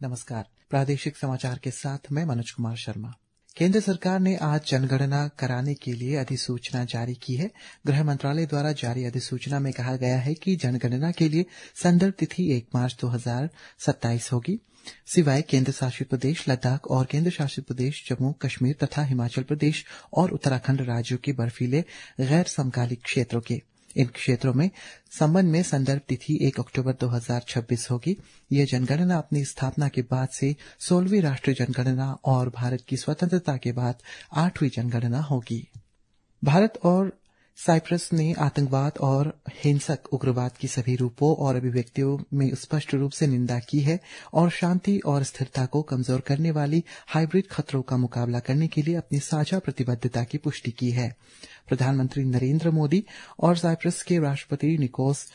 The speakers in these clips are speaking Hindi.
नमस्कार। प्रादेशिक समाचार के साथ मैं मनोज कुमार शर्मा। केंद्र सरकार ने आज जनगणना कराने के लिए अधिसूचना जारी की है। गृह मंत्रालय द्वारा जारी अधिसूचना में कहा गया है कि जनगणना के लिए संदर्भ तिथि 1 मार्च 2027 होगी। सिवाय केंद्र शासित प्रदेश लद्दाख और केंद्र शासित प्रदेश जम्मू कश्मीर तथा हिमाचल प्रदेश और उत्तराखंड राज्यों के बर्फीले गैर समकालिक क्षेत्रों के। इन क्षेत्रों में संबंध में संदर्भ तिथि 1 अक्टूबर 2026 होगी। यह जनगणना अपनी स्थापना के बाद से 16वीं राष्ट्रीय जनगणना और भारत की स्वतंत्रता के बाद 8वीं जनगणना होगी। भारत और साइप्रस ने आतंकवाद और हिंसक उग्रवाद की सभी रूपों और अभिव्यक्तियों में स्पष्ट रूप से निंदा की है और शांति और स्थिरता को कमजोर करने वाली हाइब्रिड खतरों का मुकाबला करने के लिए अपनी साझा प्रतिबद्धता की पुष्टि की है। प्रधानमंत्री नरेंद्र मोदी और साइप्रस के राष्ट्रपति निकोस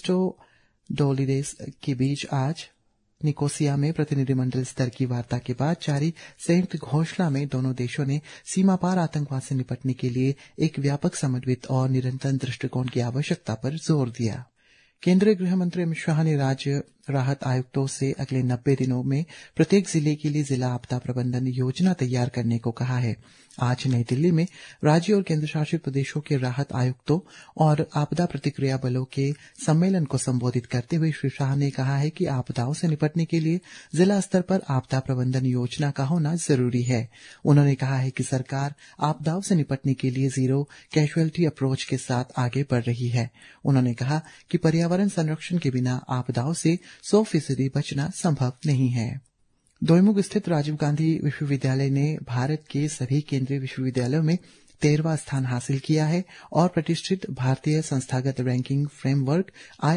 क्रिस्टोडोलिदेस के बीच आज निकोसिया में प्रतिनिधिमंडल स्तर की वार्ता के बाद जारी संयुक्त घोषणा में दोनों देशों ने सीमा पार आतंकवाद से निपटने के लिए एक व्यापक समन्वित और निरंतर दृष्टिकोण की आवश्यकता पर जोर दिया। केंद्रीय गृह मंत्री अमित शाह ने राज्य राहत आयुक्तों से अगले 90 दिनों में प्रत्येक जिले के लिए जिला आपदा प्रबंधन योजना तैयार करने को कहा है। आज नई दिल्ली में राज्य और केंद्र शासित प्रदेशों के राहत आयुक्तों और आपदा प्रतिक्रिया बलों के सम्मेलन को संबोधित करते हुए श्री शाह ने कहा है कि आपदाओं से निपटने के लिए जिला स्तर पर आपदा प्रबंधन योजना का होना जरूरी है। उन्होंने कहा है कि सरकार आपदाओं से निपटने के लिए जीरो कैजुअलिटी अप्रोच के साथ आगे बढ़ रही है। उन्होंने कहा कि पर्यावरण संरक्षण के बिना आपदाओं से 100% बचना संभव नहीं है। दोईमुख स्थित राजीव गांधी विश्वविद्यालय ने भारत के सभी केंद्रीय विश्वविद्यालयों में 13वां स्थान हासिल किया है और प्रतिष्ठित भारतीय संस्थागत रैंकिंग फ्रेमवर्क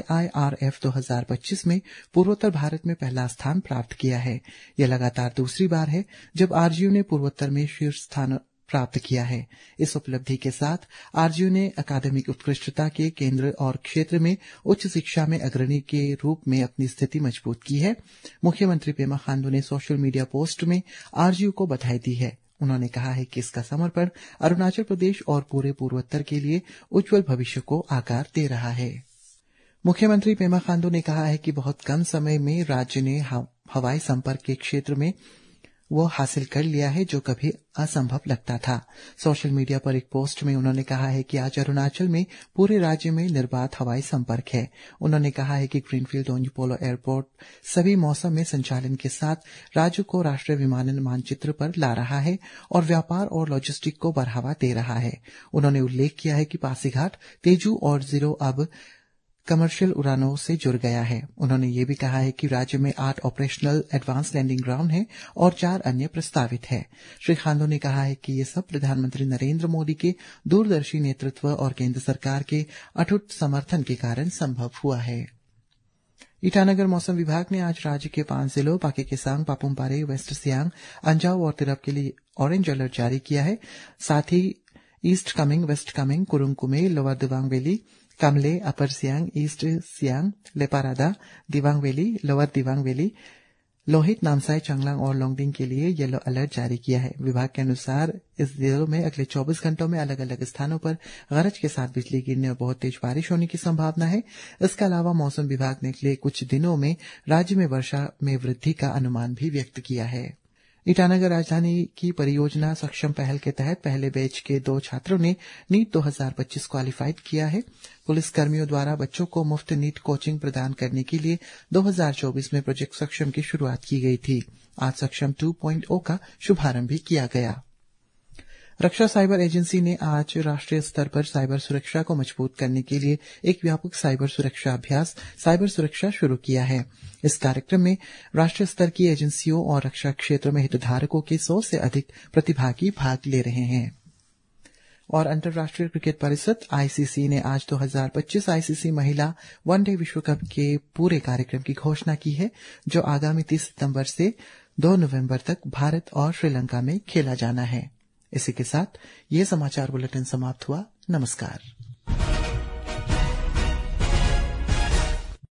IIRF 2025 में पूर्वोत्तर भारत में पहला स्थान प्राप्त किया है। यह लगातार दूसरी बार है जब आरजीयू ने पूर्वोत्तर में शीर्ष स्थान प्राप्त किया है। इस उपलब्धि के साथ आरजीयू ने अकादमिक उत्कृष्टता के केंद्र और क्षेत्र में उच्च शिक्षा में अग्रणी के रूप में अपनी स्थिति मजबूत की है। मुख्यमंत्री पेमा खांडू ने सोशल मीडिया पोस्ट में आरजीयू को बधाई दी है। उन्होंने कहा है कि इसका समर्पण अरुणाचल प्रदेश और पूरे पूर्वोत्तर के लिए उज्जवल भविष्य को आकार दे रहा है। मुख्यमंत्री पेमा खांडू ने कहा है कि बहुत कम समय में राज्य ने हवाई संपर्क के क्षेत्र में वो हासिल कर लिया है जो कभी असंभव लगता था। सोशल मीडिया पर एक पोस्ट में उन्होंने कहा है कि आज अरुणाचल में पूरे राज्य में निर्बाध हवाई संपर्क है। उन्होंने कहा है कि ग्रीनफील्ड दोन्यू पोलो एयरपोर्ट सभी मौसम में संचालन के साथ राज्य को राष्ट्रीय विमानन मानचित्र पर ला रहा है और व्यापार और लॉजिस्टिक को बढ़ावा दे रहा है। उन्होंने उल्लेख किया है कि पासीघाट, तेजू और जीरो अब कमर्शियल उड़ानों से जुड़ गया है। उन्होंने ये भी कहा है कि राज्य में 8 ऑपरेशनल एडवांस लैंडिंग ग्राउंड हैं और 4 अन्य प्रस्तावित है। श्री खांडू ने कहा है कि ये सब प्रधानमंत्री नरेंद्र मोदी के दूरदर्शी नेतृत्व और केंद्र सरकार के अटूट समर्थन के कारण संभव हुआ है। ईटानगर मौसम विभाग ने आज राज्य के 5 जिलों पाके केसांग, पापुमपारे, वेस्ट सियांग, अंजाव और तिरप के लिए ऑरेंज अलर्ट जारी किया है। साथ ही east Kameng, west Kameng, Kurung Kumey, lower Dibang valley, Kamle, upper Siang, east Siang, Leparada, Dibang valley, lower Dibang valley, Lohit, Namsai, Changlang और लोंगडिंग के लिए येलो अलर्ट जारी किया है। विभाग के अनुसार इस जिलों में अगले 24 घंटों में अलग अलग स्थानों पर गरज के साथ बिजली गिरने और बहुत तेज बारिश होने की संभावना है। इसके अलावा मौसम विभाग ने अगले कुछ दिनों में राज्य में वर्षा में वृद्धि का अनुमान भी व्यक्त किया है। ईटानगर राजधानी की परियोजना सक्षम पहल के तहत पहले बैच के 2 छात्रों ने नीट 2025 क्वालिफाइड किया है। पुलिस कर्मियों द्वारा बच्चों को मुफ्त नीट कोचिंग प्रदान करने के लिए 2024 में प्रोजेक्ट सक्षम की शुरुआत की गई थी। आज सक्षम 2.0 का शुभारंभ भी किया गया। रक्षा साइबर एजेंसी ने आज राष्ट्रीय स्तर पर साइबर सुरक्षा को मजबूत करने के लिए एक व्यापक साइबर सुरक्षा अभ्यास साइबर सुरक्षा शुरू किया है। इस कार्यक्रम में राष्ट्रीय स्तर की एजेंसियों और रक्षा क्षेत्र में हितधारकों के 100 से अधिक प्रतिभागी भाग ले रहे हैं। और अंतर्राष्ट्रीय क्रिकेट परिषद आईसीसी ने आज 2025 आईसीसी महिला वनडे विश्व कप के पूरे कार्यक्रम की घोषणा की है, जो आगामी 30 सितंबर से 2 नवंबर तक भारत और श्रीलंका में खेला जाना है। इसी के साथ ये समाचार बुलेटिन समाप्त हुआ। नमस्कार।